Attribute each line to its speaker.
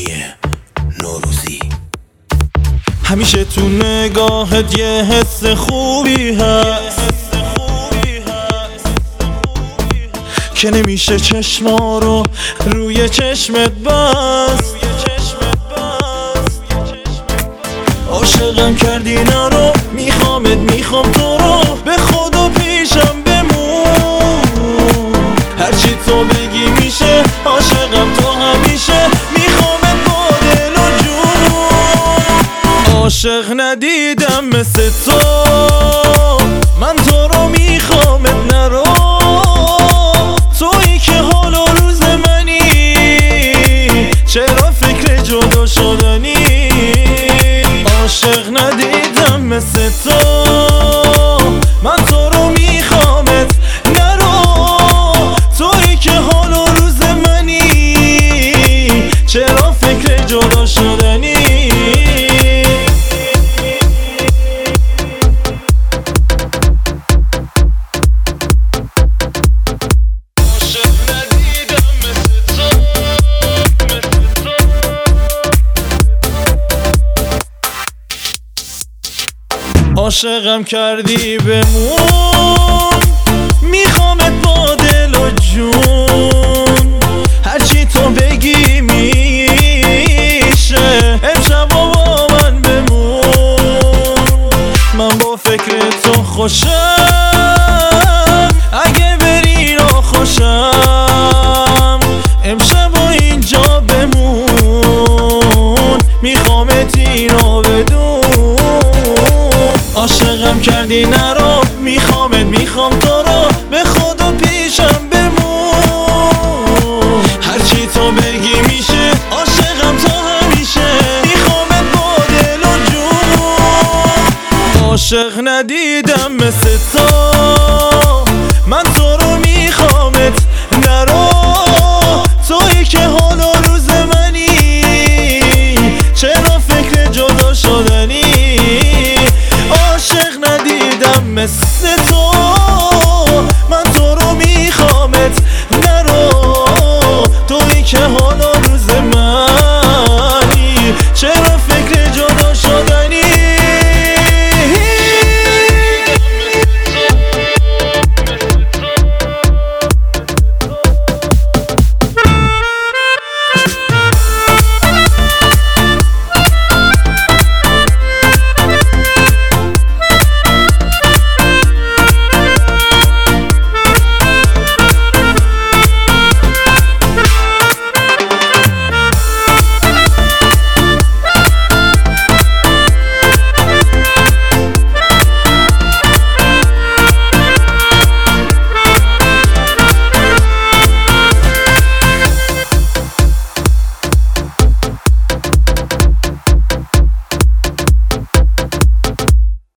Speaker 1: مهمونی نوروزی.
Speaker 2: همیشه تو نگاهت یه حس خوبی هست که نمیشه چشما رو روی چشمت بست. عاشقم کردی نرو، میخوامت میخوام تو رو، به خدا پیشم بمون. هرچی تو بگی میشه، عاشقم تو همیشه، میخوامت با دل و جون. عاشق ندیدم مثل تو، من تو رو میخوامت نرو. تویی که حال و روز منی، چرا فکر جدا شدنی؟ عاشق ندیدم مثل تو، من تو رو میخوامت نرو. تویی که حال و روز منی، چرا فکر جدا شدنی؟ عاشقم کردی بمون، میخوامت با دل و جون. هرچی تو بگی میشه، امشب با من بمون. من با فکر تو خوشم، اگه بری را خوشم. امشب با اینجا بمون، میخوامت اینو بدون. عاشقم کردی نرو، میخوامت میخوام تو رو، به خدا پیشم بمون. هرچی تو بگی میشه، عاشقم تو همیشه، میخوامت با دل و جون. عاشق ندیدم